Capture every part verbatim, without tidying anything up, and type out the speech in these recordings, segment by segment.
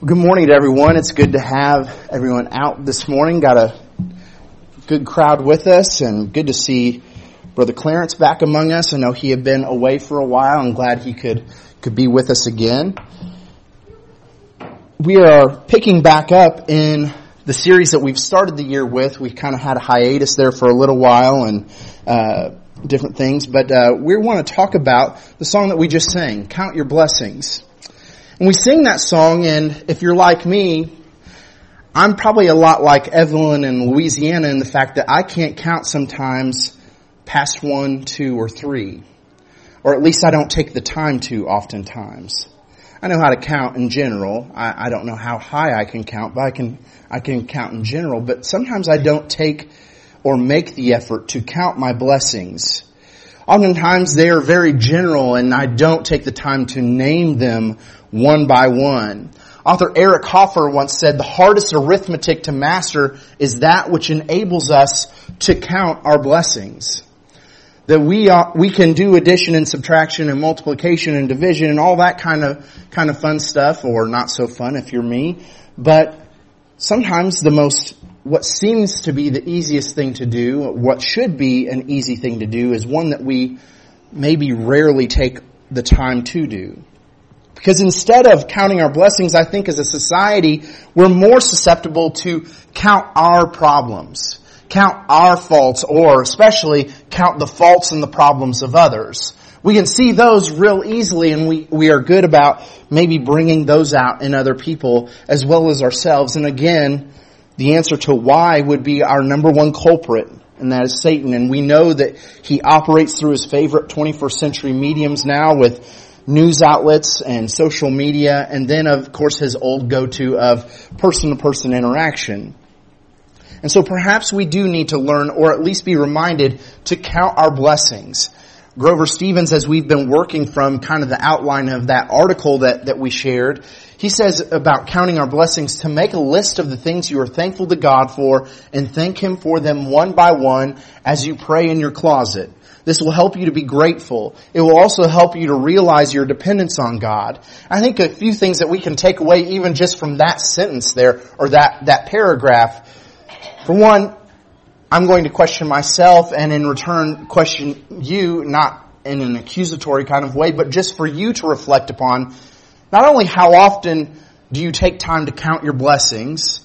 Good morning to everyone. It's good to have everyone out this morning. Got a good crowd with us, and good to see Brother Clarence back among us. I know he had been away for a while. I'm glad he could, could be with us again. We are picking back up in the series that we've started the year with. We kind of had a hiatus there for a little while and uh, different things, but uh, we want to talk about the song that we just sang, Count Your Blessings. And we sing that song, and if you're like me, I'm probably a lot like Evelyn in Louisiana in the fact that I can't count sometimes past one, two, or three. Or at least I don't take the time to oftentimes. I know how to count in general. I, I don't know how high I can count, but I can I can count in general. But sometimes I don't take or make the effort to count my blessings. Oftentimes they are very general, and I don't take the time to name them one by one. Author Eric Hoffer once said, the hardest arithmetic to master is that which enables us to count our blessings. That we are, we can do addition and subtraction and multiplication and division and all that kind of, kind of fun stuff, or not so fun if you're me. But sometimes the most, what seems to be the easiest thing to do, what should be an easy thing to do, is one that we maybe rarely take the time to do. Because instead of counting our blessings, I think as a society, we're more susceptible to count our problems, count our faults, or especially count the faults and the problems of others. We can see those real easily, and we, we are good about maybe bringing those out in other people as well as ourselves. And again, the answer to why would be our number one culprit, and that is Satan. And we know that he operates through his favorite twenty-first century mediums now with news outlets and social media, and then of course his old go-to of person-to-person interaction. And so perhaps we do need to learn, or at least be reminded, to count our blessings. Grover Stevens, as we've been working from kind of the outline of that article that, that we shared, he says about counting our blessings to make a list of the things you are thankful to God for and thank Him for them one by one as you pray in your closet. This will help you to be grateful. It will also help you to realize your dependence on God. I think a few things that we can take away even just from that sentence there, or that, that paragraph. For one, I'm going to question myself and in return question you, not in an accusatory kind of way, but just for you to reflect upon not only how often do you take time to count your blessings,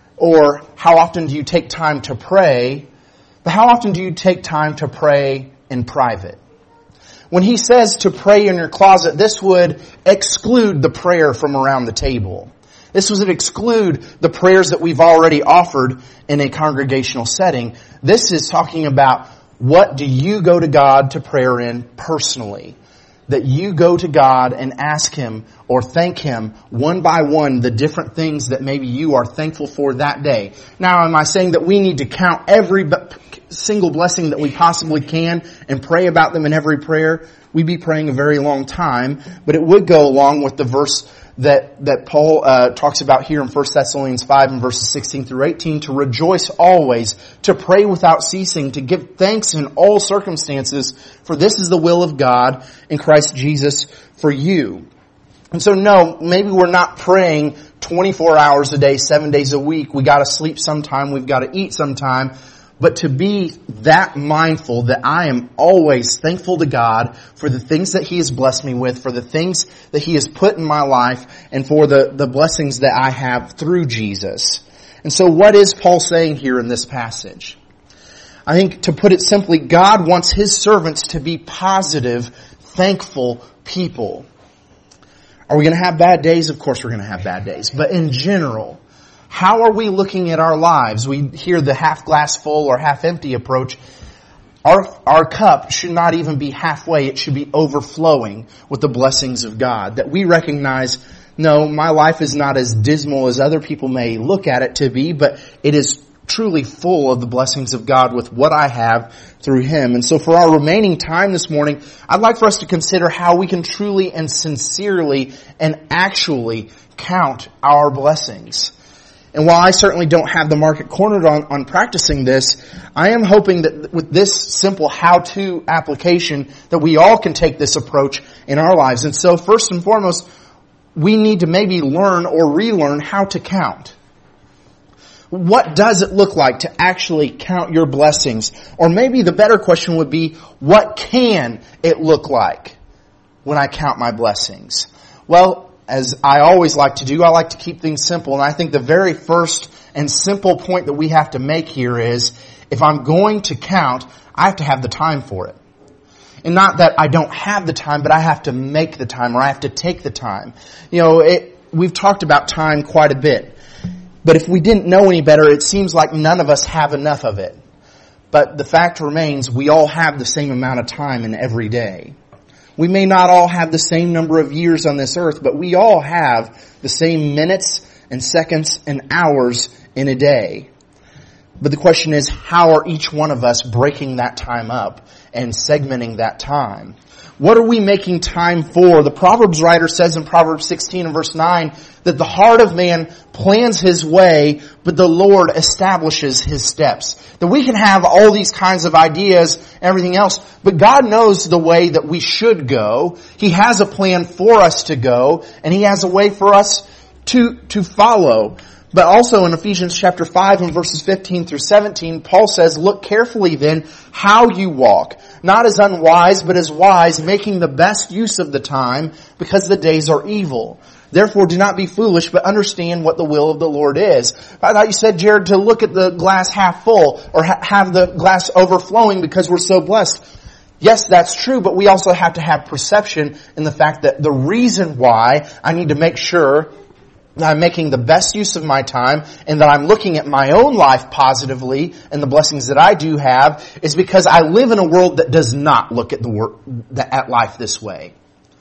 or how often do you take time to pray, but how often do you take time to pray in private? When he says to pray in your closet, this would exclude the prayer from around the table. This would exclude the prayers that we've already offered in a congregational setting. This is talking about what do you go to God to prayer in personally. That you go to God and ask Him or thank Him one by one the different things that maybe you are thankful for that day. Now, am I saying that we need to count every single blessing that we possibly can and pray about them in every prayer? We'd be praying a very long time, but it would go along with the verse that that Paul uh, talks about here in First Thessalonians five and verses sixteen through eighteen, to rejoice always, to pray without ceasing, to give thanks in all circumstances, for this is the will of God in Christ Jesus for you. And so no, maybe we're not praying twenty-four hours a day, seven days a week. We got to sleep sometime, we've got to eat sometime. But to be that mindful that I am always thankful to God for the things that He has blessed me with, for the things that He has put in my life, and for the, the blessings that I have through Jesus. And so what is Paul saying here in this passage? I think, to put it simply, God wants His servants to be positive, thankful people. Are we going to have bad days? Of course we're going to have bad days. But in general, how are we looking at our lives? We hear the half glass full or half empty approach. Our, our cup should not even be halfway. It should be overflowing with the blessings of God. That we recognize, no, my life is not as dismal as other people may look at it to be, but it is truly full of the blessings of God with what I have through Him. And so for our remaining time this morning, I'd like for us to consider how we can truly and sincerely and actually count our blessings. And while I certainly don't have the market cornered on, on practicing this, I am hoping that with this simple how-to application that we all can take this approach in our lives. And so first and foremost, we need to maybe learn or relearn how to count. What does it look like to actually count your blessings? Or maybe the better question would be, what can it look like when I count my blessings? Well, as I always like to do, I like to keep things simple. And I think the very first and simple point that we have to make here is, if I'm going to count, I have to have the time for it. And not that I don't have the time, but I have to make the time, or I have to take the time. You know, it, we've talked about time quite a bit. But if we didn't know any better, it seems like none of us have enough of it. But the fact remains, we all have the same amount of time in every day. We may not all have the same number of years on this earth, but we all have the same minutes and seconds and hours in a day. But the question is, how are each one of us breaking that time up and segmenting that time? What are we making time for? The Proverbs writer says in Proverbs sixteen and verse nine that the heart of man plans his way, but the Lord establishes his steps. That we can have all these kinds of ideas, everything else, but God knows the way that we should go. He has a plan for us to go, and He has a way for us to, to follow. But also in Ephesians chapter five and verses fifteen through seventeen, Paul says, look carefully then how you walk, not as unwise, but as wise, making the best use of the time, because the days are evil. Therefore do not be foolish, but understand what the will of the Lord is. I thought you said, Jared, to look at the glass half full, or ha- have the glass overflowing because we're so blessed. Yes, that's true, but we also have to have perception in the fact that the reason why I need to make sure that I'm making the best use of my time and that I'm looking at my own life positively and the blessings that I do have is because I live in a world that does not look at the wor- at life this way.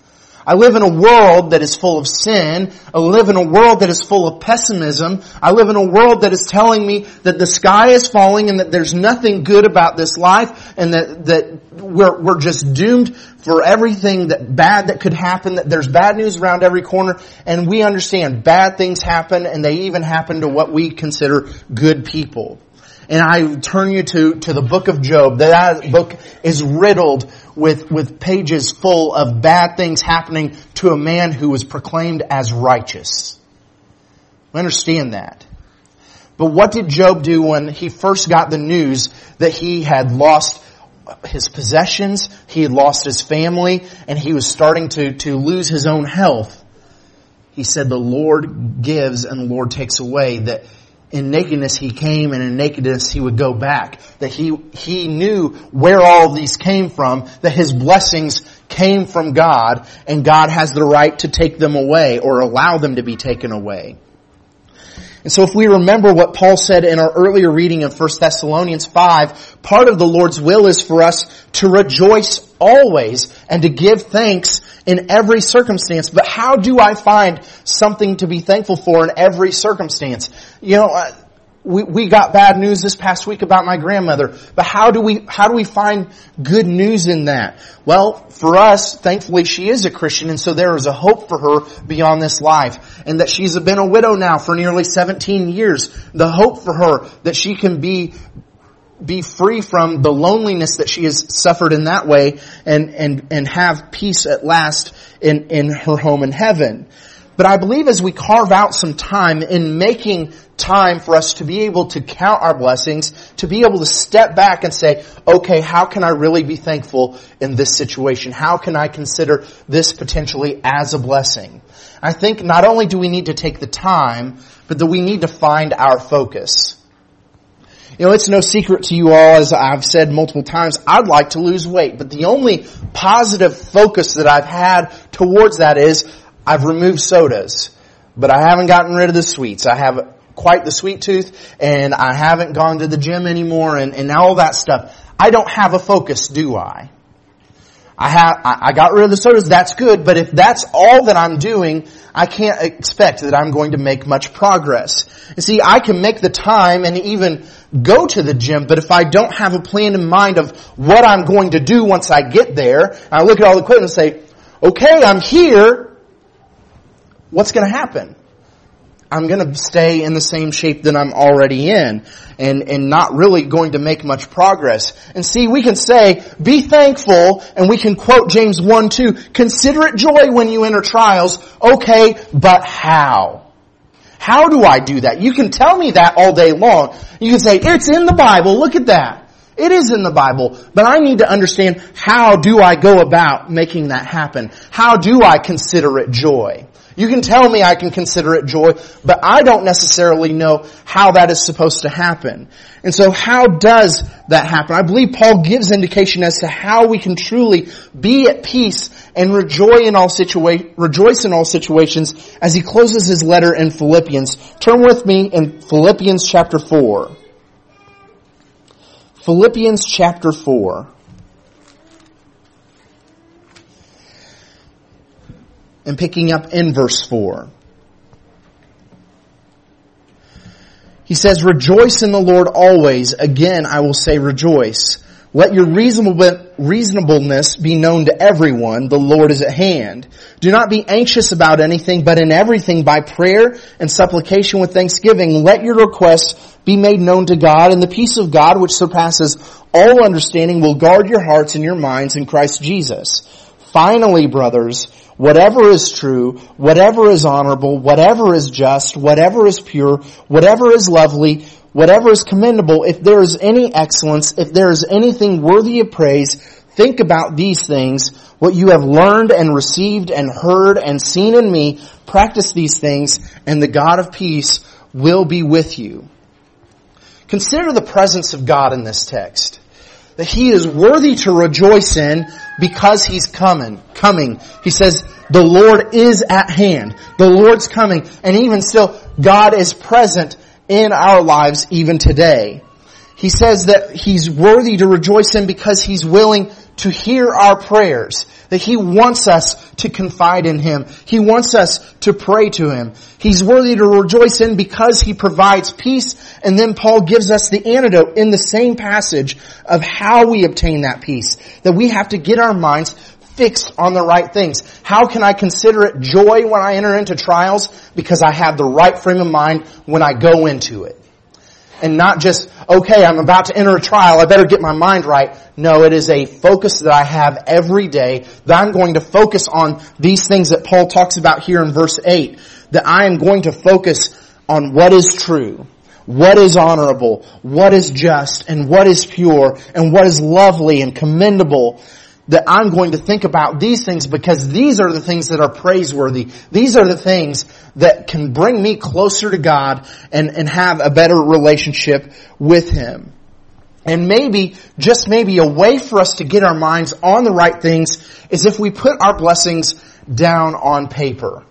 I live in a world that is full of sin. I live in a world that is full of pessimism. I live in a world that is telling me that the sky is falling and that there's nothing good about this life and that, that we're, we're just doomed for everything that bad that could happen, that there's bad news around every corner. And we understand bad things happen, and they even happen to what we consider good people. And I turn you to, to the book of Job. That book is riddled with, with pages full of bad things happening to a man who was proclaimed as righteous. We understand that. But what did Job do when he first got the news that he had lost his possessions, he had lost his family, and he was starting to, to lose his own health? He said, the Lord gives and the Lord takes away. That in nakedness he came, and in nakedness he would go back. That he, he knew where all of these came from, that his blessings came from God, and God has the right to take them away or allow them to be taken away. And so if we remember what Paul said in our earlier reading of First Thessalonians five, part of the Lord's will is for us to rejoice always and to give thanks in every circumstance. But how do I find something to be thankful for in every circumstance? You know, uh, we, we got bad news this past week about my grandmother. But how do we, how do we find good news in that? Well, for us, thankfully she is a Christian, and so there is a hope for her beyond this life. And that she's been a widow now for nearly seventeen years. The hope for her that she can be be free from the loneliness that she has suffered in that way, and, and, and have peace at last in, in her home in heaven. But I believe as we carve out some time in making time for us to be able to count our blessings, to be able to step back and say, okay, how can I really be thankful in this situation? How can I consider this potentially as a blessing? I think not only do we need to take the time, but that we need to find our focus. You know, it's no secret to you all, as I've said multiple times, I'd like to lose weight. But the only positive focus that I've had towards that is I've removed sodas. But I haven't gotten rid of the sweets. I have quite the sweet tooth, and I haven't gone to the gym anymore, and, and all that stuff. I don't have a focus, do I? I have, I got rid of the sodas, that's good, but if that's all that I'm doing, I can't expect that I'm going to make much progress. You see, I can make the time and even go to the gym, but if I don't have a plan in mind of what I'm going to do once I get there, and I look at all the equipment and say, okay, I'm here, what's going to happen? I'm going to stay in the same shape that I'm already in and, and not really going to make much progress. And see, we can say, be thankful, and we can quote James one two, consider it joy when you enter trials. Okay, but how? How do I do that? You can tell me that all day long. You can say, it's in the Bible, look at that. It is in the Bible, but I need to understand, how do I go about making that happen? How do I consider it joy? You can tell me I can consider it joy, but I don't necessarily know how that is supposed to happen. And so how does that happen? I believe Paul gives indication as to how we can truly be at peace and rejoice in all situa- rejoice in all situations as he closes his letter in Philippians. Turn with me in Philippians chapter four. Philippians chapter four. And picking up in verse four. He says, rejoice in the Lord always. Again, I will say rejoice. Let your reasonable, reasonableness be known to everyone. The Lord is at hand. Do not be anxious about anything, but in everything by prayer and supplication with thanksgiving, let your requests be made known to God, and the peace of God, which surpasses all understanding, will guard your hearts and your minds in Christ Jesus. Finally, brothers, whatever is true, whatever is honorable, whatever is just, whatever is pure, whatever is lovely, whatever is commendable, if there is any excellence, if there is anything worthy of praise, think about these things. What you have learned and received and heard and seen in me, practice these things, and the God of peace will be with you. Consider the presence of God in this text. That He is worthy to rejoice in because He's coming. Coming. He says, the Lord is at hand. The Lord's coming. And even still, God is present in our lives even today. He says that He's worthy to rejoice in because He's willing to hear our prayers. That He wants us to confide in Him. He wants us to pray to Him. He's worthy to rejoice in because He provides peace. And then Paul gives us the antidote in the same passage of how we obtain that peace. That we have to get our minds fixed on the right things. How can I consider it joy when I enter into trials? Because I have the right frame of mind when I go into it. And not just, okay, I'm about to enter a trial, I better get my mind right. No, it is a focus that I have every day, that I'm going to focus on these things that Paul talks about here in verse eight. That I am going to focus on what is true, what is honorable, what is just, and what is pure, and what is lovely and commendable. That I'm going to think about these things because these are the things that are praiseworthy. These are the things that can bring me closer to God and, and have a better relationship with Him. And maybe, just maybe, a way for us to get our minds on the right things is if we put our blessings down on paper.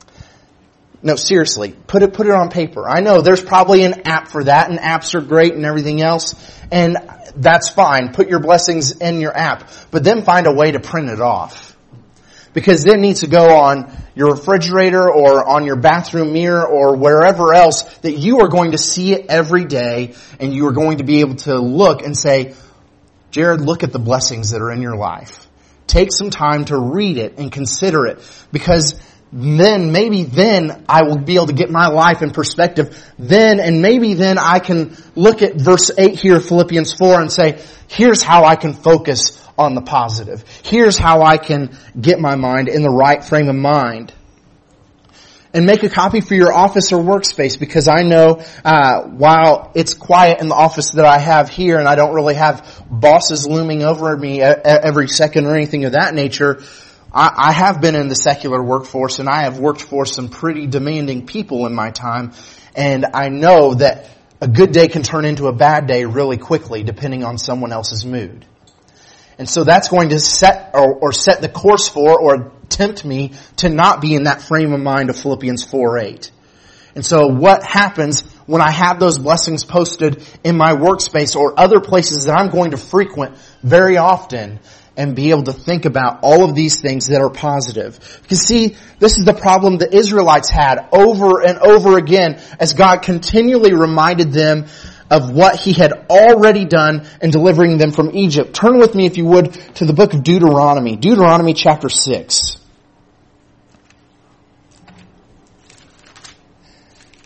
No, seriously, put it, put it on paper. I know there's probably an app for that, and apps are great and everything else. And that's fine. Put your blessings in your app. But then find a way to print it off. Because it needs to go on your refrigerator or on your bathroom mirror or wherever else that you are going to see it every day, and you are going to be able to look and say, Jared, look at the blessings that are in your life. Take some time to read it and consider it, because then, maybe then I will be able to get my life in perspective. Then, and maybe then I can look at verse eight here, Philippians four, and say, here's how I can focus on the positive. Here's how I can get my mind in the right frame of mind. And make a copy for your office or workspace, because I know uh while it's quiet in the office that I have here, and I don't really have bosses looming over me every second or anything of that nature, I have been in the secular workforce, and I have worked for some pretty demanding people in my time, and I know that a good day can turn into a bad day really quickly depending on someone else's mood. And so that's going to set or, or set the course for or tempt me to not be in that frame of mind of Philippians four eight. And so what happens when I have those blessings posted in my workspace or other places that I'm going to frequent very often, and be able to think about all of these things that are positive? Because see, this is the problem the Israelites had over and over again as God continually reminded them of what He had already done in delivering them from Egypt. Turn with me, if you would, to the book of Deuteronomy. Deuteronomy chapter six.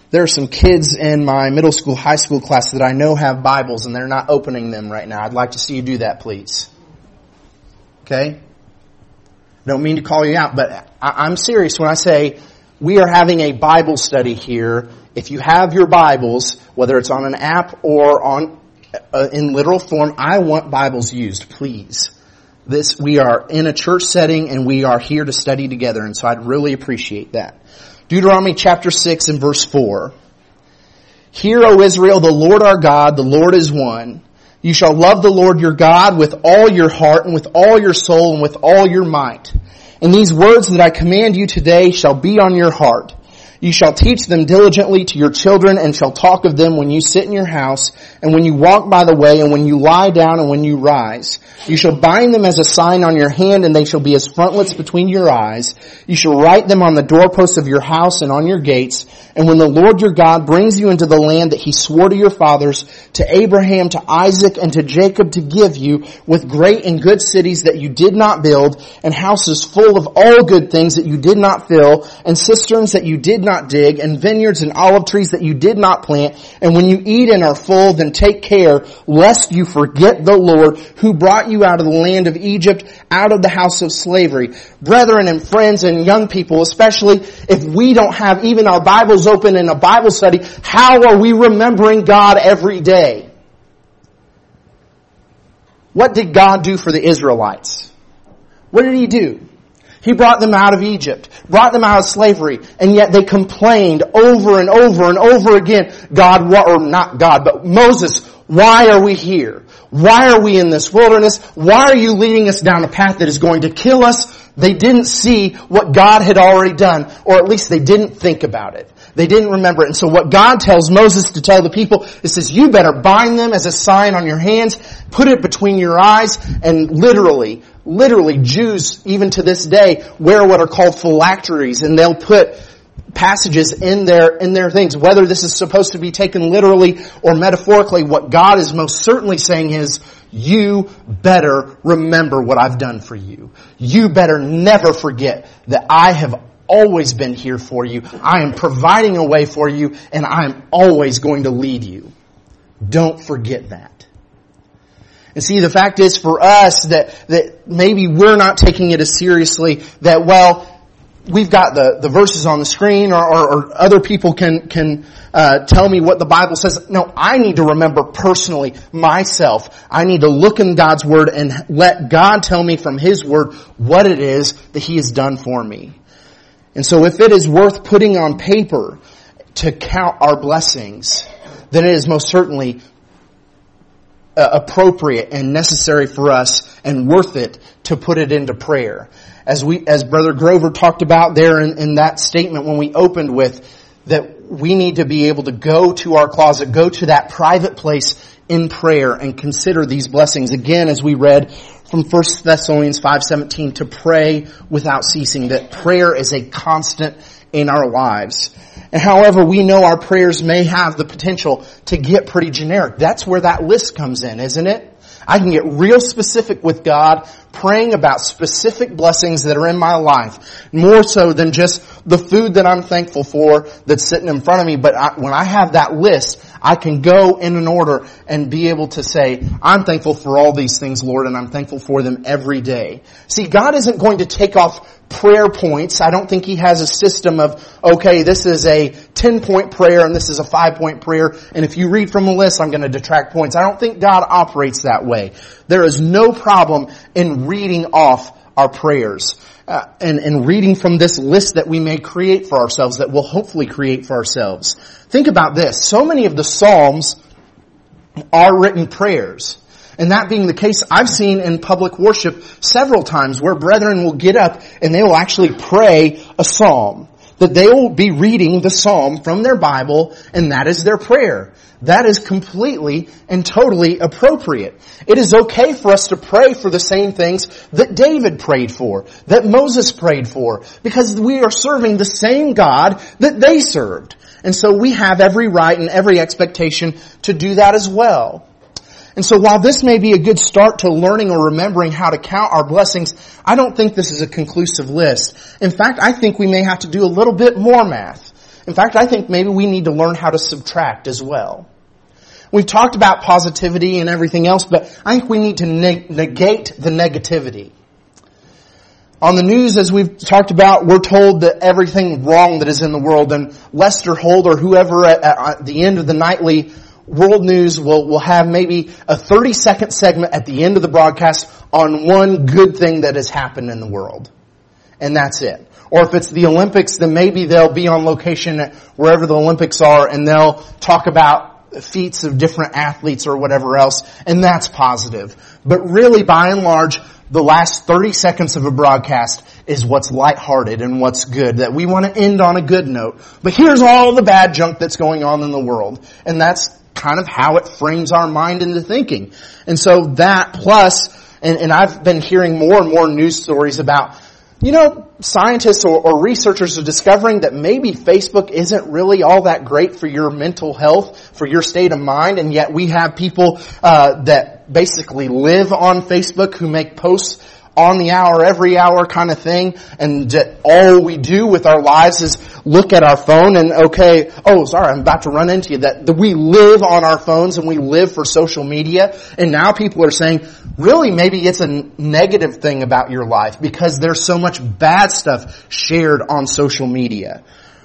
There are some kids in my middle school, high school class that I know have Bibles and they're not opening them right now. I'd like to see you do that, please. Okay? Don't mean to call you out, but I'm serious when I say we are having a Bible study here. If you have your Bibles, whether it's on an app or on uh, in literal form, I want Bibles used, please. This, we are in a church setting and we are here to study together, and so I'd really appreciate that. Deuteronomy chapter six and verse four. Hear, O Israel, the Lord our God, the Lord is one. You shall love the Lord your God with all your heart and with all your soul and with all your might. And these words that I command you today shall be on your heart. You shall teach them diligently to your children and shall talk of them when you sit in your house and when you walk by the way and when you lie down and when you rise. You shall bind them as a sign on your hand and they shall be as frontlets between your eyes. You shall write them on the doorposts of your house and on your gates. And when the Lord your God brings you into the land that he swore to your fathers, to Abraham, to Isaac, and to Jacob to give you, with great and good cities that you did not build, and houses full of all good things that you did not fill, and cisterns that you did not dig, and vineyards and olive trees that you did not plant, and when you eat and are full, then take care lest you forget the Lord who brought you out of the land of Egypt, out of the house of slavery. Brethren and friends and young people, especially if we don't have even our Bibles open in a Bible study, how are we remembering God every day? What did God do for the Israelites? What did he do? He brought them out of Egypt, brought them out of slavery, and yet they complained over and over and over again, God, or not God, but Moses, why are we here? Why are we in this wilderness? Why are you leading us down a path that is going to kill us? They didn't see what God had already done, or at least they didn't think about it. They didn't remember it. And so what God tells Moses to tell the people, it says, you better bind them as a sign on your hands, put it between your eyes, and literally, literally Jews, even to this day, wear what are called phylacteries, and they'll put passages in their, in their things. Whether this is supposed to be taken literally or metaphorically, what God is most certainly saying is, you better remember what I've done for you. You better never forget that I have always been here for you. I am providing a way for you, and I'm always going to lead you. Don't forget that. And see, the fact is for us that, that maybe we're not taking it as seriously that, well, we've got the, the verses on the screen or, or, or other people can, can, uh, tell me what the Bible says. No, I need to remember personally myself. I need to look in God's Word and let God tell me from His Word what it is that He has done for me. And so if it is worth putting on paper to count our blessings, then it is most certainly uh, appropriate and necessary for us and worth it to put it into prayer. As we, as Brother Grover talked about there in, in that statement when we opened with, that we need to be able to go to our closet, go to that private place in prayer and consider these blessings. Again, as we read from First Thessalonians five seventeen, to pray without ceasing, that prayer is a constant in our lives. And however, we know our prayers may have the potential to get pretty generic. That's where that list comes in, isn't it? I can get real specific with God, praying about specific blessings that are in my life, more so than just the food that I'm thankful for that's sitting in front of me. But I, when I have that list, I can go in an order and be able to say, I'm thankful for all these things, Lord, and I'm thankful for them every day. See, God isn't going to take off prayer points. I don't think He has a system of, okay, this is a ten-point prayer and this is a five-point prayer, and if you read from a list, I'm going to detract points. I don't think God operates that way. There is no problem in reading off our prayers uh, and, and reading from this list that we may create for ourselves, that we'll hopefully create for ourselves. Think about this. So many of the Psalms are written prayers. And that being the case, I've seen in public worship several times where brethren will get up and they will actually pray a psalm. That they will be reading the psalm from their Bible, and that is their prayer. That is completely and totally appropriate. It is okay for us to pray for the same things that David prayed for, that Moses prayed for, because we are serving the same God that they served. And so we have every right and every expectation to do that as well. And so while this may be a good start to learning or remembering how to count our blessings, I don't think this is a conclusive list. In fact, I think we may have to do a little bit more math. In fact, I think maybe we need to learn how to subtract as well. We've talked about positivity and everything else, but I think we need to neg- negate the negativity. On the news, as we've talked about, we're told that everything wrong that is in the world, and Lester Holt or whoever at, at the end of the nightly world news will, will have maybe a thirty second segment at the end of the broadcast on one good thing that has happened in the world. And that's it. Or if it's the Olympics, then maybe they'll be on location at wherever the Olympics are and they'll talk about feats of different athletes or whatever else, and that's positive. But really, by and large, the last thirty seconds of a broadcast is what's lighthearted and what's good, that we want to end on a good note. But here's all the bad junk that's going on in the world. And that's kind of how it frames our mind into thinking. And so that plus, and, and I've been hearing more and more news stories about, you know, scientists or, or researchers are discovering that maybe Facebook isn't really all that great for your mental health, for your state of mind, and yet we have people uh that basically live on Facebook who make posts on the hour, every hour kind of thing, and that all we do with our lives is look at our phone and, okay, oh, sorry, I'm about to run into you, that, that we live on our phones and we live for social media, and now people are saying, really, maybe it's a negative thing about your life because there's so much bad stuff shared on social media.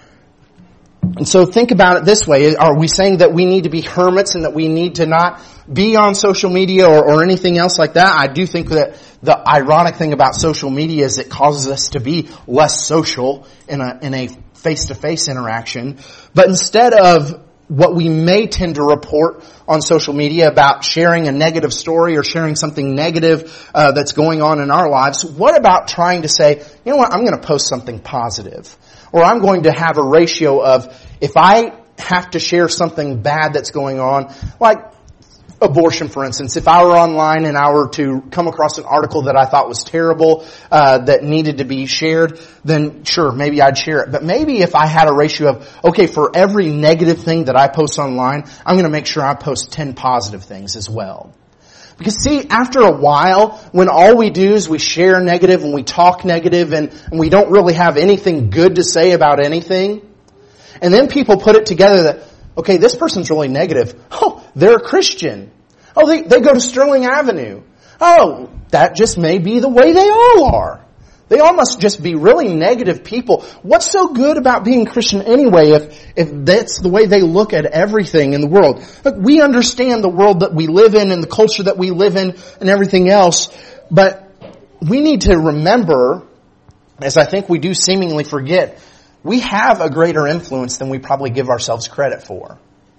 And so think about it this way. Are we saying that we need to be hermits and that we need to not be on social media or, or anything else like that? I do think that the ironic thing about social media is it causes us to be less social in a, in a face-to-face interaction. But instead of what we may tend to report on social media about sharing a negative story or sharing something negative uh, that's going on in our lives, what about trying to say, you know what, I'm going to post something positive? Or I'm going to have a ratio of, if I have to share something bad that's going on, like abortion, for instance, if I were online and I were to come across an article that I thought was terrible, uh, that needed to be shared, then sure, maybe I'd share it. But maybe if I had a ratio of, okay, for every negative thing that I post online, I'm going to make sure I post ten positive things as well. Because see, after a while, when all we do is we share negative and we talk negative and, and we don't really have anything good to say about anything, and then people put it together that, okay, this person's really negative. Oh, they're a Christian. Oh, they, they go to Sterling Avenue. Oh, that just may be the way they all are. They all must just be really negative people. What's so good about being Christian anyway if, if that's the way they look at everything in the world? Look, we understand the world that we live in and the culture that we live in and everything else, but we need to remember, as I think we do seemingly forget, we have a greater influence than we probably give ourselves credit for.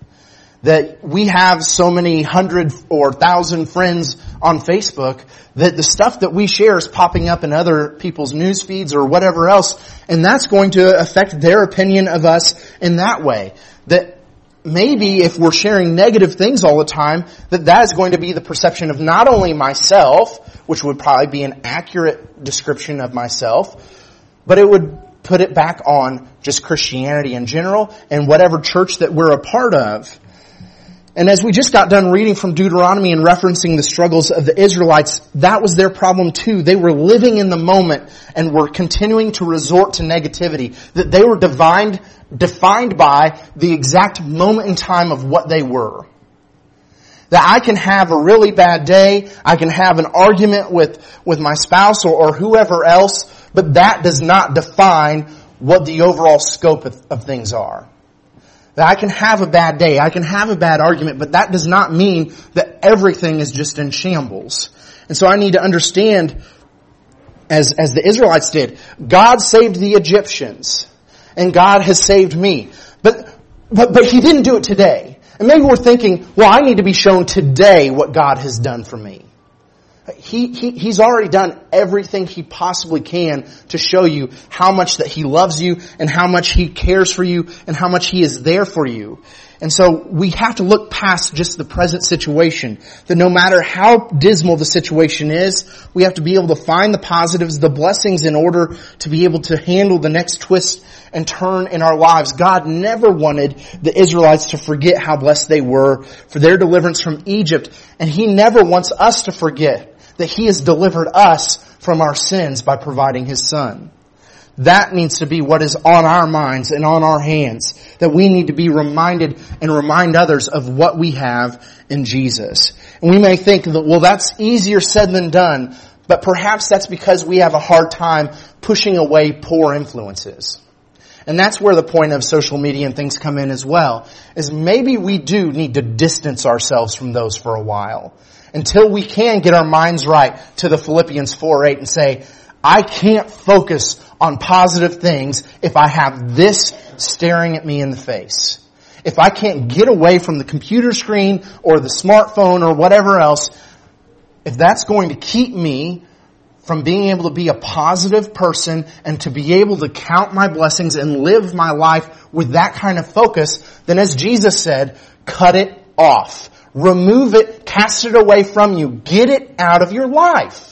That we have so many hundred or thousand friends on Facebook that the stuff that we share is popping up in other people's news feeds or whatever else, and that's going to affect their opinion of us in that way. That maybe if we're sharing negative things all the time, that that is going to be the perception of not only myself, which would probably be an accurate description of myself, but it would put it back on just Christianity in general and whatever church that we're a part of. And as we just got done reading from Deuteronomy and referencing the struggles of the Israelites, that was their problem too. They were living in the moment and were continuing to resort to negativity. That they were defined, defined by the exact moment in time of what they were. That I can have a really bad day, I can have an argument with, with my spouse or, or whoever else, but that does not define what the overall scope of, of things are. That I can have a bad day, I can have a bad argument, but that does not mean that everything is just in shambles. And so I need to understand, as, as the Israelites did, God saved the Egyptians, and God has saved me. But, but, but He didn't do it today. And maybe we're thinking, well, I need to be shown today what God has done for me. He, he, he's already done everything He possibly can to show you how much that He loves you and how much He cares for you and how much He is there for you. And so we have to look past just the present situation. That no matter how dismal the situation is, we have to be able to find the positives, the blessings in order to be able to handle the next twist and turn in our lives. God never wanted the Israelites to forget how blessed they were for their deliverance from Egypt. And He never wants us to forget that He has delivered us from our sins by providing His Son. That needs to be what is on our minds and on our hands. That we need to be reminded and remind others of what we have in Jesus. And we may think that, well, that's easier said than done. But perhaps that's because we have a hard time pushing away poor influences. And that's where the point of social media and things come in as well. Is maybe we do need to distance ourselves from those for a while. Until we can get our minds right to the Philippians four eight and say, I can't focus on positive things if I have this staring at me in the face. If I can't get away from the computer screen or the smartphone or whatever else, if that's going to keep me from being able to be a positive person and to be able to count my blessings and live my life with that kind of focus, then as Jesus said, cut it off. Remove it, cast it away from you. Get it out of your life.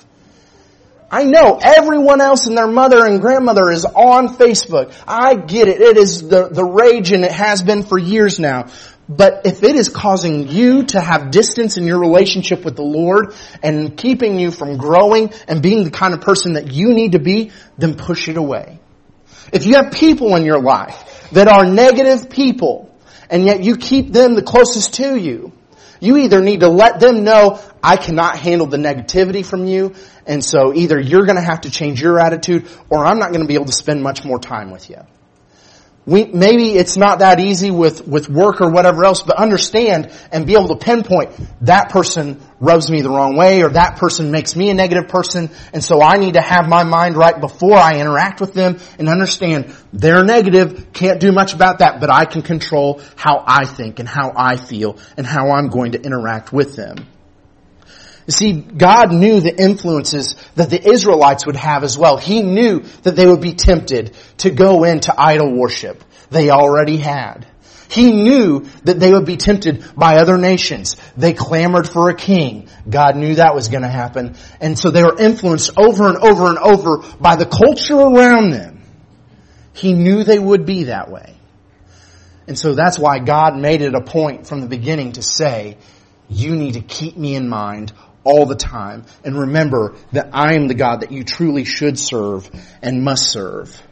I know everyone else and their mother and grandmother is on Facebook. I get it. It is the, the rage and it has been for years now. But if it is causing you to have distance in your relationship with the Lord and keeping you from growing and being the kind of person that you need to be, then push it away. If you have people in your life that are negative people and yet you keep them the closest to you, you either need to let them know, I cannot handle the negativity from you, and so either you're going to have to change your attitude or I'm not going to be able to spend much more time with you. We, maybe it's not that easy with, with work or whatever else, but understand and be able to pinpoint that person rubs me the wrong way or that person makes me a negative person, and so I need to have my mind right before I interact with them and understand they're negative, can't do much about that, but I can control how I think and how I feel and how I'm going to interact with them. You see, God knew the influences that the Israelites would have as well. He knew that they would be tempted to go into idol worship. They already had. He knew that they would be tempted by other nations. They clamored for a king. God knew that was going to happen. And so they were influenced over and over and over by the culture around them. He knew they would be that way. And so that's why God made it a point from the beginning to say, you need to keep me in mind all the time. And remember that I am the God that you truly should serve and must serve.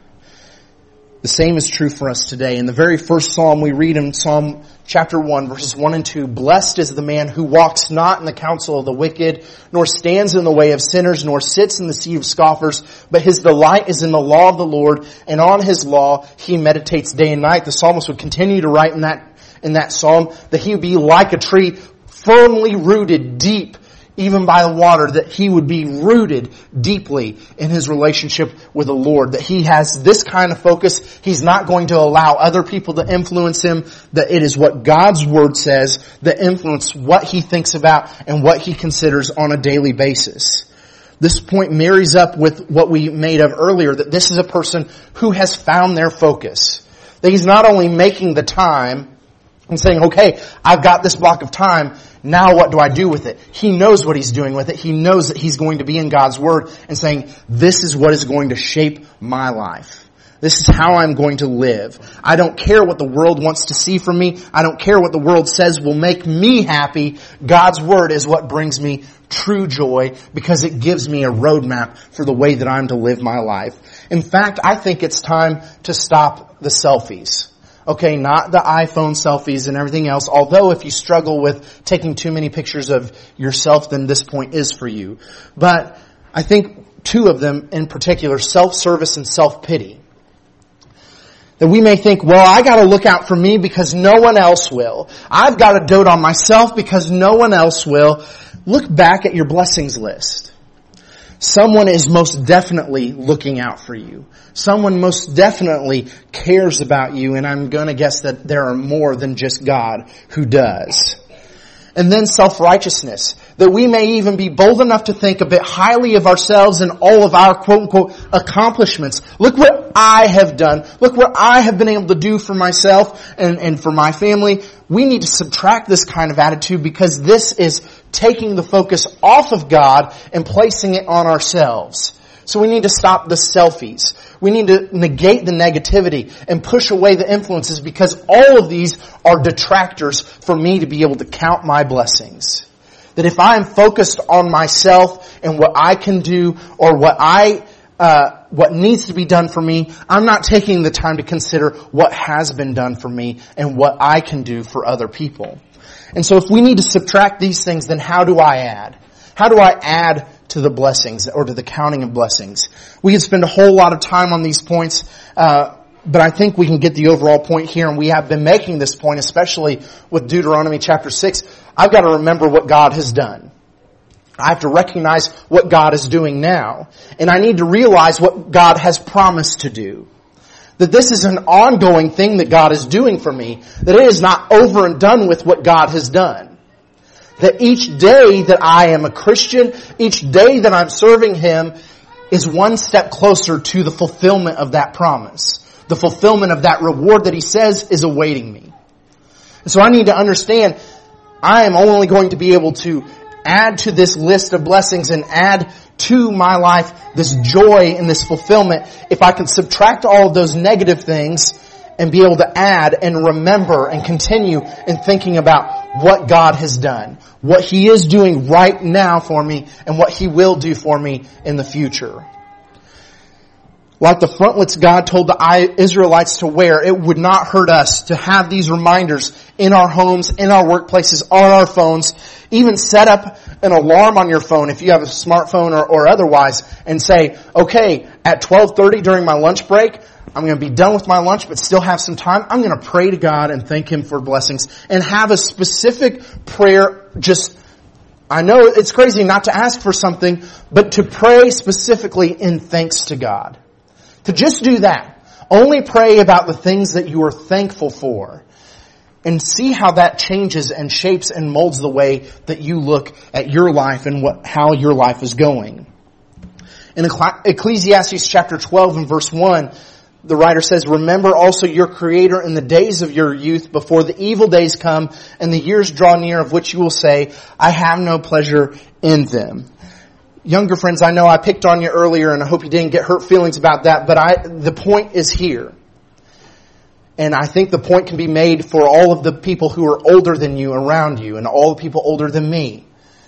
The same is true for us today. In the very first psalm we read in Psalm chapter one, verses one and two, blessed is the man who walks not in the counsel of the wicked, nor stands in the way of sinners, nor sits in the seat of scoffers, but his delight is in the law of the Lord, and on his law he meditates day and night. The psalmist would continue to write in that, in that psalm that he would be like a tree firmly rooted deep even by the water, that he would be rooted deeply in his relationship with the Lord, that he has this kind of focus. He's not going to allow other people to influence him, that it is what God's Word says that influence what he thinks about and what he considers on a daily basis. This point marries up with what we made of earlier, that this is a person who has found their focus. That he's not only making the time and saying, okay, I've got this block of time, now what do I do with it? He knows what he's doing with it. He knows that he's going to be in God's Word and saying, this is what is going to shape my life. This is how I'm going to live. I don't care what the world wants to see from me. I don't care what the world says will make me happy. God's Word is what brings me true joy because it gives me a roadmap for the way that I'm to live my life. In fact, I think it's time to stop the selfies. Okay, not the iPhone selfies and everything else, although if you struggle with taking too many pictures of yourself, then this point is for you. But I think two of them in particular, self-service and self-pity. That we may think, well, I gotta look out for me because no one else will. I've gotta dote on myself because no one else will. Look back at your blessings list. Someone is most definitely looking out for you. Someone most definitely cares about you, and I'm going to guess that there are more than just God who does. And then self-righteousness, that we may even be bold enough to think a bit highly of ourselves and all of our quote-unquote accomplishments. Look what I have done. Look what I have been able to do for myself and, and for my family. We need to subtract this kind of attitude because this is taking the focus off of God and placing it on ourselves. So we need to stop the selfies. We need to negate the negativity and push away the influences because all of these are detractors for me to be able to count my blessings. That if I am focused on myself and what I can do or what I uh what needs to be done for me. I'm not taking the time to consider what has been done for me and what I can do for other people. And so if we need to subtract these things, then how do I add? How do I add to the blessings or to the counting of blessings? We could spend a whole lot of time on these points, uh, but I think we can get the overall point here, and we have been making this point, especially with Deuteronomy chapter six. I've got to remember what God has done. I have to recognize what God is doing now. And I need to realize what God has promised to do. That this is an ongoing thing that God is doing for me. That it is not over and done with what God has done. That each day that I am a Christian, each day that I'm serving Him is one step closer to the fulfillment of that promise. The fulfillment of that reward that He says is awaiting me. And so I need to understand I am only going to be able to add to this list of blessings and add to my life this joy and this fulfillment if I can subtract all of those negative things and be able to add and remember and continue in thinking about what God has done, what He is doing right now for me, and what He will do for me in the future. Like the frontlets God told the Israelites to wear, it would not hurt us to have these reminders in our homes, in our workplaces, on our phones. Even set up an alarm on your phone if you have a smartphone or, or otherwise, and say, okay, at twelve thirty during my lunch break, I'm going to be done with my lunch but still have some time. I'm going to pray to God and thank Him for blessings and have a specific prayer. Just, I know it's crazy not to ask for something, but to pray specifically in thanks to God. To just do that. Only pray about the things that you are thankful for. And see how that changes and shapes and molds the way that you look at your life and what how your life is going. In Ecclesiastes chapter twelve and verse one, the writer says, remember also your Creator in the days of your youth before the evil days come and the years draw near of which you will say, I have no pleasure in them. Younger friends, I know I picked on you earlier and I hope you didn't get hurt feelings about that, but I, the point is here. And I think the point can be made for all of the people who are older than you around you and all the people older than me.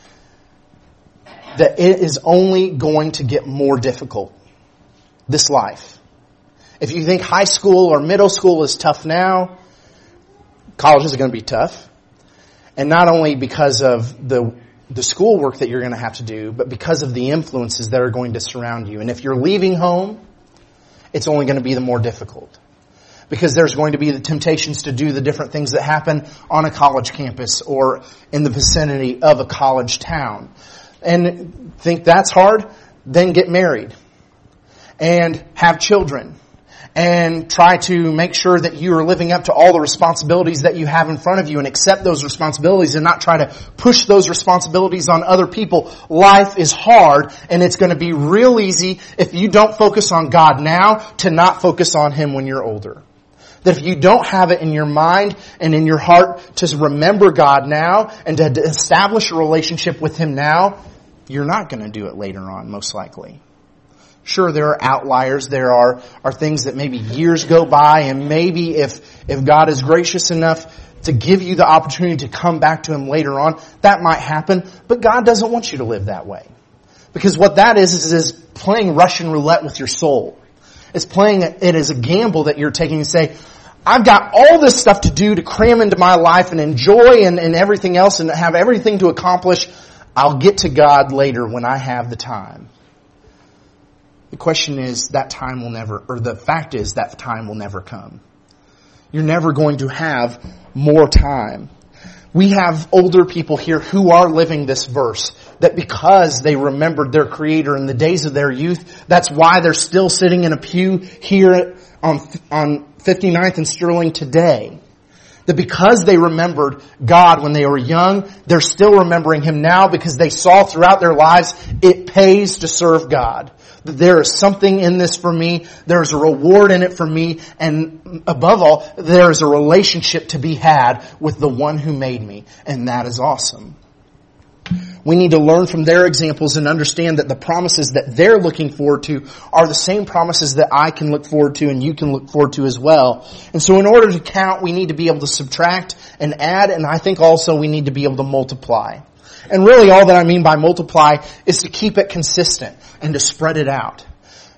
That it is only going to get more difficult. This life. If you think high school or middle school is tough now, college is going to be tough. And not only because of the the schoolwork that you're going to have to do, but because of the influences that are going to surround you. And if you're leaving home, it's only going to be the more difficult. Because there's going to be the temptations to do the different things that happen on a college campus or in the vicinity of a college town. And think that's hard? Then get married. And have children. And try to make sure that you are living up to all the responsibilities that you have in front of you and accept those responsibilities and not try to push those responsibilities on other people. Life is hard, and it's going to be real easy if you don't focus on God now to not focus on Him when you're older. That if you don't have it in your mind and in your heart to remember God now and to establish a relationship with Him now, you're not going to do it later on, most likely. Sure, there are outliers. There are, are things that maybe years go by, and maybe if, if God is gracious enough to give you the opportunity to come back to Him later on, that might happen. But God doesn't want you to live that way. Because what that is, is, is playing Russian roulette with your soul. It's playing it as a gamble that you're taking and say, I've got all this stuff to do to cram into my life and enjoy and, and everything else and have everything to accomplish. I'll get to God later when I have the time. The question is, that time will never, or the fact is that time will never come. You're never going to have more time. We have older people here who are living this verse, that because they remembered their Creator in the days of their youth, that's why they're still sitting in a pew here on, on fifty-ninth and Sterling today. That because they remembered God when they were young, they're still remembering Him now because they saw throughout their lives it pays to serve God. That there is something in this for me, there's a reward in it for me, and above all, there is a relationship to be had with the one who made me, and that is awesome. We need to learn from their examples and understand that the promises that they're looking forward to are the same promises that I can look forward to and you can look forward to as well. And so in order to count, we need to be able to subtract and add, and I think also we need to be able to multiply. And really all that I mean by multiply is to keep it consistent and to spread it out.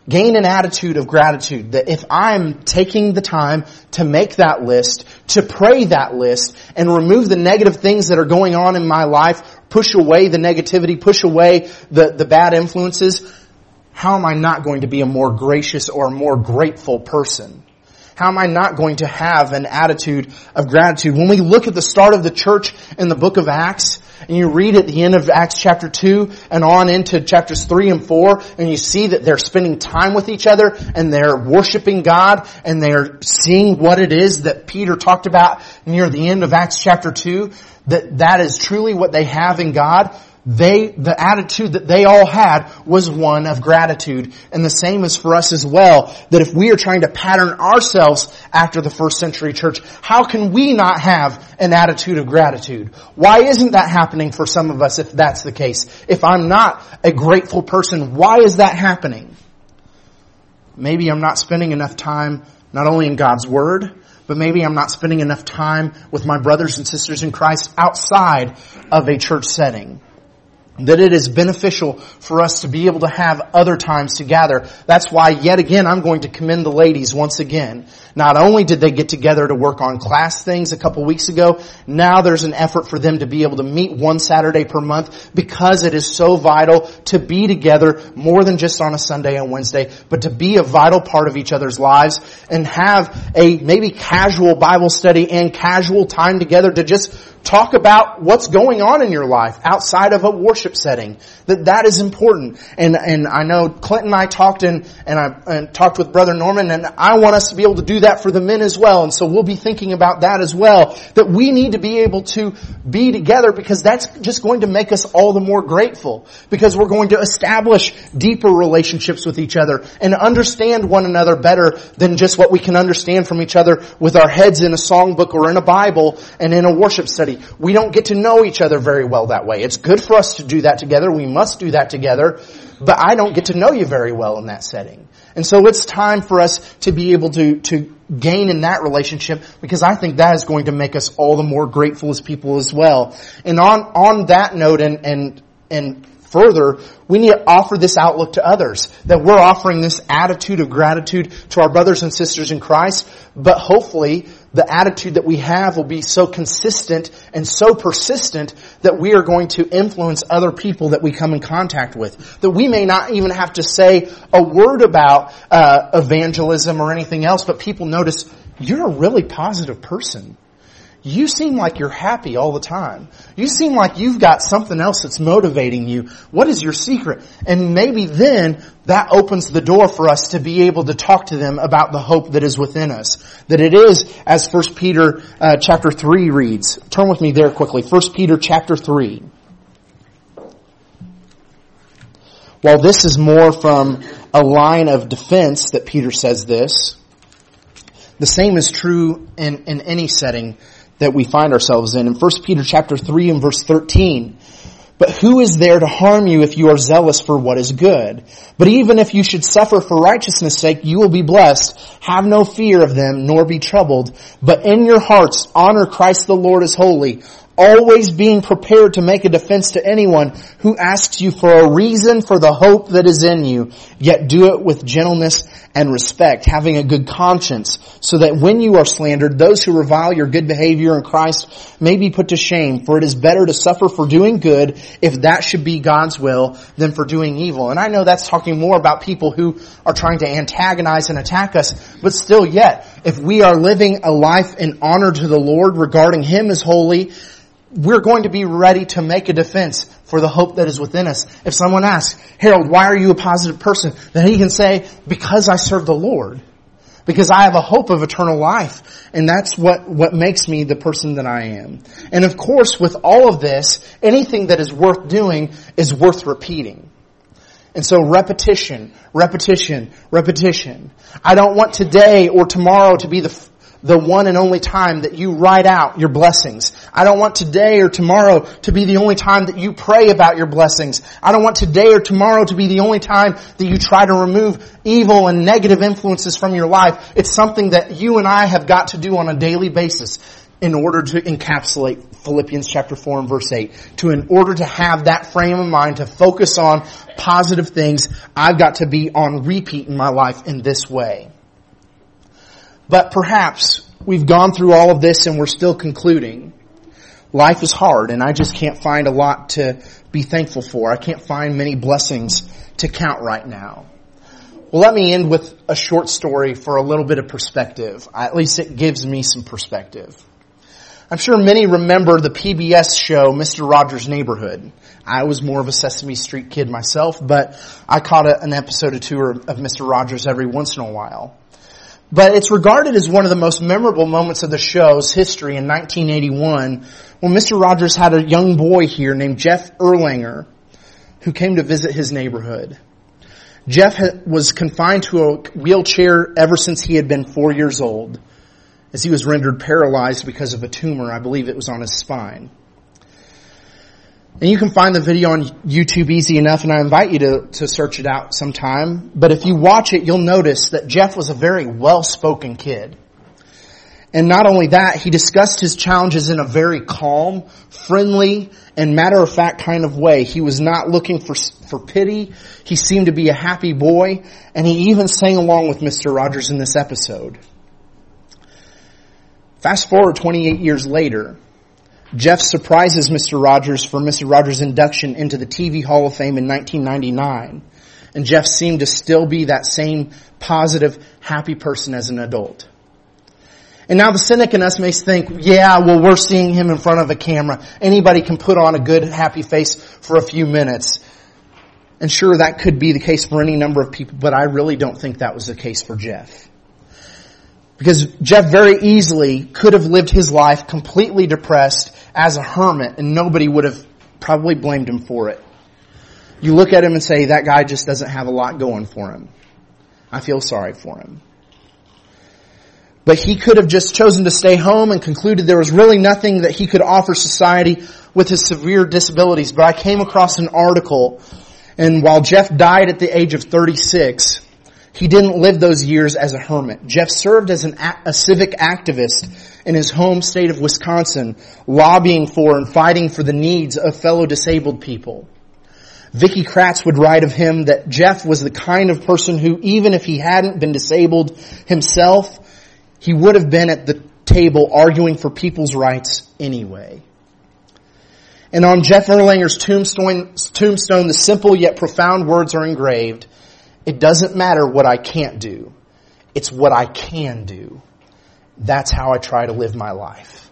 gain an attitude of gratitude that if I'm taking the time to make that list, to pray that list, and remove the negative things that are going on in my life, push away the negativity, push away the, the bad influences, how am I not going to be a more gracious or a more grateful person? How am I not going to have an attitude of gratitude? When we look at the start of the church in the book of Acts, and you read at the end of Acts chapter two and on into chapters three and four, and you see that they're spending time with each other and they're worshiping God and they're seeing what it is that Peter talked about near the end of Acts chapter two, that that is truly what they have in God. They, the attitude that they all had was one of gratitude. And the same is for us as well, that if we are trying to pattern ourselves after the first century church, how can we not have an attitude of gratitude? Why isn't that happening for some of us if that's the case? If I'm not a grateful person, why is that happening? Maybe I'm not spending enough time not only in God's Word, but maybe I'm not spending enough time with my brothers and sisters in Christ outside of a church setting. That it is beneficial for us to be able to have other times to gather. That's why, yet again, I'm going to commend the ladies once again. Not only did they get together to work on class things a couple weeks ago, now there's an effort for them to be able to meet one Saturday per month because it is so vital to be together more than just on a Sunday and Wednesday, but to be a vital part of each other's lives and have a maybe casual Bible study and casual time together to just talk about what's going on in your life outside of a worship setting. That that is important. And and I know Clint and I talked and and I and talked with Brother Norman, and I want us to be able to do that for the men as well. And so we'll be thinking about that as well. That we need to be able to be together because that's just going to make us all the more grateful. Because we're going to establish deeper relationships with each other and understand one another better than just what we can understand from each other with our heads in a songbook or in a Bible and in a worship study. We don't get to know each other very well that way. It's good for us to do that together. We must do that together. But I don't get to know you very well in that setting. And so it's time for us to be able to, to gain in that relationship because I think that is going to make us all the more grateful as people as well. And on, on that note and, and, and further, we need to offer this outlook to others, that we're offering this attitude of gratitude to our brothers and sisters in Christ, but hopefully the attitude that we have will be so consistent and so persistent that we are going to influence other people that we come in contact with. That we may not even have to say a word about uh, evangelism or anything else, but people notice, you're a really positive person. You seem like you're happy all the time. You seem like you've got something else that's motivating you. What is your secret? And maybe then that opens the door for us to be able to talk to them about the hope that is within us. That it is, as First Peter uh, chapter three reads. Turn with me there quickly. First Peter chapter three. While this is more from a line of defense that Peter says this, the same is true in, in any setting that we find ourselves in. In First Peter chapter three and verse thirteen, but who is there to harm you if you are zealous for what is good? But even if you should suffer for righteousness' sake, you will be blessed. Have no fear of them, nor be troubled. But in your hearts honor Christ the Lord as holy, always being prepared to make a defense to anyone who asks you for a reason for the hope that is in you, yet do it with gentleness and respect, having a good conscience, so that when you are slandered, those who revile your good behavior in Christ may be put to shame. For it is better to suffer for doing good, if that should be God's will, than for doing evil. And I know that's talking more about people who are trying to antagonize and attack us, but still yet, if we are living a life in honor to the Lord regarding Him as holy, we're going to be ready to make a defense for the hope that is within us. If someone asks, Harold, why are you a positive person? Then he can say, because I serve the Lord. Because I have a hope of eternal life. And that's what, what makes me the person that I am. And of course, with all of this, anything that is worth doing is worth repeating. And so repetition, repetition, repetition. I don't want today or tomorrow to be the the one and only time that you write out your blessings. I don't want today or tomorrow to be the only time that you pray about your blessings. I don't want today or tomorrow to be the only time that you try to remove evil and negative influences from your life. It's something that you and I have got to do on a daily basis. in order to encapsulate Philippians chapter four and verse eight. To in order to have that frame of mind to focus on positive things, I've got to be on repeat in my life in this way. But perhaps we've gone through all of this and we're still concluding. Life is hard and I just can't find a lot to be thankful for. I can't find many blessings to count right now. Well, let me end with a short story for a little bit of perspective. At least it gives me some perspective. I'm sure many remember the P B S show, Mister Rogers' Neighborhood. I was more of a Sesame Street kid myself, but I caught a, an episode or two of Mister Rogers every once in a while. But it's regarded as one of the most memorable moments of the show's history in nineteen eighty-one when Mister Rogers had a young boy here named Jeff Erlanger who came to visit his neighborhood. Jeff was confined to a wheelchair ever since he had been four years old, as he was rendered paralyzed because of a tumor. I believe it was on his spine. And you can find the video on YouTube easy enough, and I invite you to, to search it out sometime. But if you watch it, you'll notice that Jeff was a very well-spoken kid. And not only that, he discussed his challenges in a very calm, friendly, and matter-of-fact kind of way. He was not looking for for pity. He seemed to be a happy boy, and he even sang along with Mister Rogers in this episode. Fast forward twenty-eight years later, Jeff surprises Mister Rogers for Mister Rogers' induction into the T V Hall of Fame in nineteen ninety-nine. And Jeff seemed to still be that same positive, happy person as an adult. And now the cynic in us may think, yeah, well, we're seeing him in front of a camera. Anybody can put on a good, happy face for a few minutes. And sure, that could be the case for any number of people, but I really don't think that was the case for Jeff. Because Jeff very easily could have lived his life completely depressed as a hermit, and nobody would have probably blamed him for it. You look at him and say, that guy just doesn't have a lot going for him. I feel sorry for him. But he could have just chosen to stay home and concluded there was really nothing that he could offer society with his severe disabilities. But I came across an article, and while Jeff died at the age of thirty-six, he didn't live those years as a hermit. Jeff served as an, a civic activist in his home state of Wisconsin, lobbying for and fighting for the needs of fellow disabled people. Vicky Kratz would write of him that Jeff was the kind of person who, even if he hadn't been disabled himself, he would have been at the table arguing for people's rights anyway. And on Jeff Erlanger's tombstone, tombstone, the simple yet profound words are engraved, "It doesn't matter what I can't do. It's what I can do. That's how I try to live my life."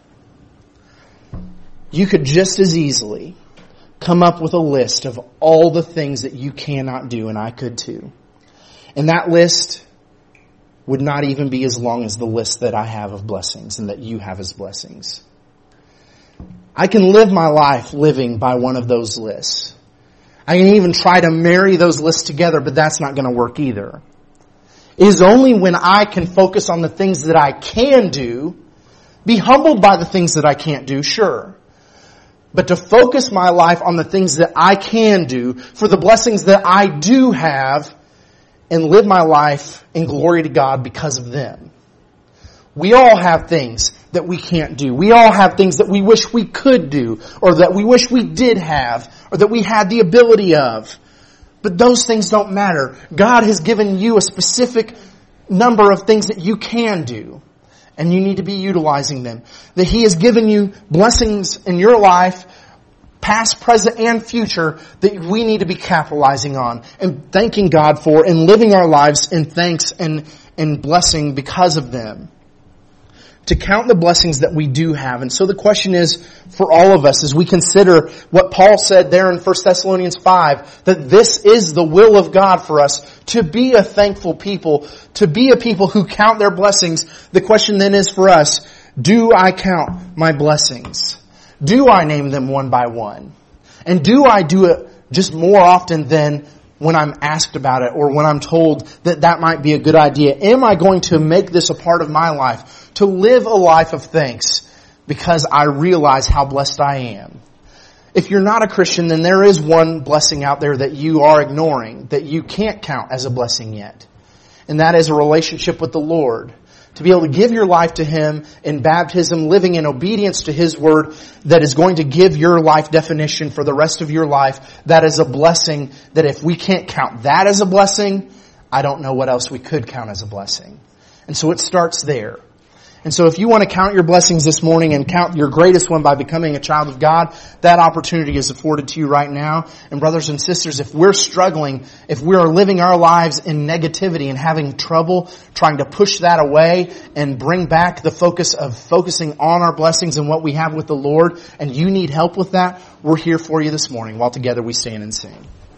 You could just as easily come up with a list of all the things that you cannot do, and I could too. And that list would not even be as long as the list that I have of blessings and that you have as blessings. I can live my life living by one of those lists. I can even try to marry those lists together, but that's not going to work either. It is only when I can focus on the things that I can do, be humbled by the things that I can't do, sure. But to focus my life on the things that I can do, for the blessings that I do have, and live my life in glory to God because of them. We all have things that we can't do. We all have things that we wish we could do, or that we wish we did have, or that we had the ability of. But those things don't matter. God has given you a specific number of things that you can do, and you need to be utilizing them. That He has given you blessings in your life, past, present, and future, that we need to be capitalizing on and thanking God for and living our lives in thanks and, and blessing because of them. To count the blessings that we do have. And so the question is for all of us as we consider what Paul said there in First Thessalonians five, that this is the will of God for us, to be a thankful people, to be a people who count their blessings. The question then is for us, do I count my blessings? Do I name them one by one? And do I do it just more often than when I'm asked about it or when I'm told that that might be a good idea? Am I going to make this a part of my life? To live a life of thanks because I realize how blessed I am. If you're not a Christian, then there is one blessing out there that you are ignoring, that you can't count as a blessing yet. And that is a relationship with the Lord. to be able to give your life to Him in baptism, living in obedience to His Word that is going to give your life definition for the rest of your life. That is a blessing that if we can't count that as a blessing, I don't know what else we could count as a blessing. And so it starts there. And so if you want to count your blessings this morning and count your greatest one by becoming a child of God, that opportunity is afforded to you right now. And brothers and sisters, if we're struggling, if we are living our lives in negativity and having trouble trying to push that away and bring back the focus of focusing on our blessings and what we have with the Lord, and you need help with that, we're here for you this morning while together we stand and sing.